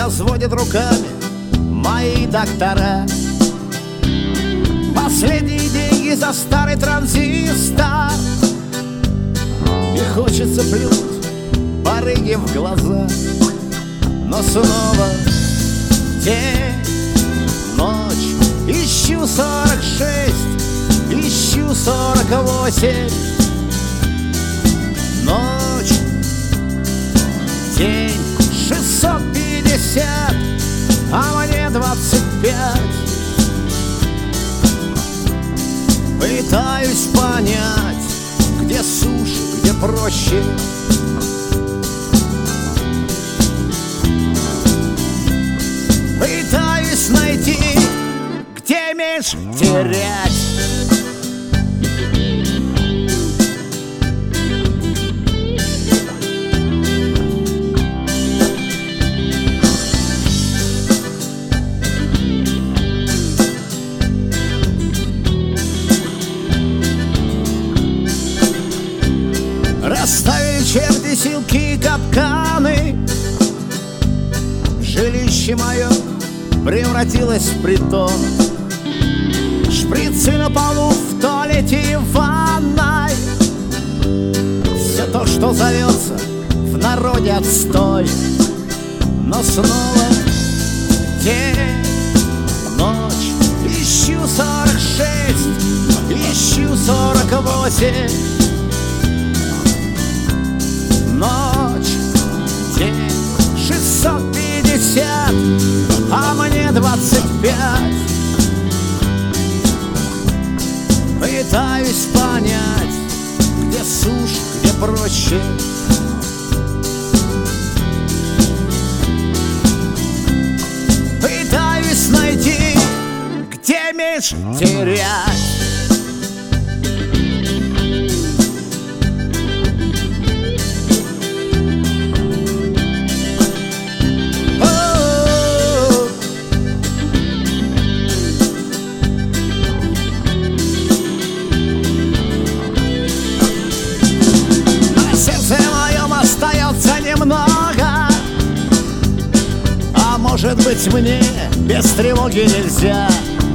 разводят руками мои доктора. Последние деньги за старый транзистор, и хочется плюнуть барыги в глаза. Но снова день, ночь, ищу 46, ищу 48. Ночь, день, 650, а мне 25. Пытаюсь понять, где суше, где проще. Пытаюсь найти, где меньше терять. Расставили черти силки и капканы. Жилище мое превратилось в притон. Шприцы на полу в туалете и в ванной. Все то, что зовется в народе отстой. Но снова день, ночь, ищу 46, ищу 48. Ночь, день, 650, а мне 25. Пытаюсь понять, где суше, где проще. Пытаюсь найти, где меньше терять. Немного, а может быть мне без тревоги нельзя.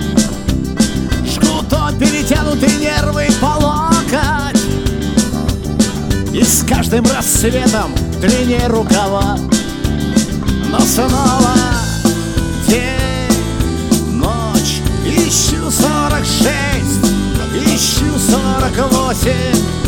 Жгут перетянутые нервы по локоть, и с каждым рассветом длиннее рукава. Но снова день, ночь, ищу 46, ищу 48.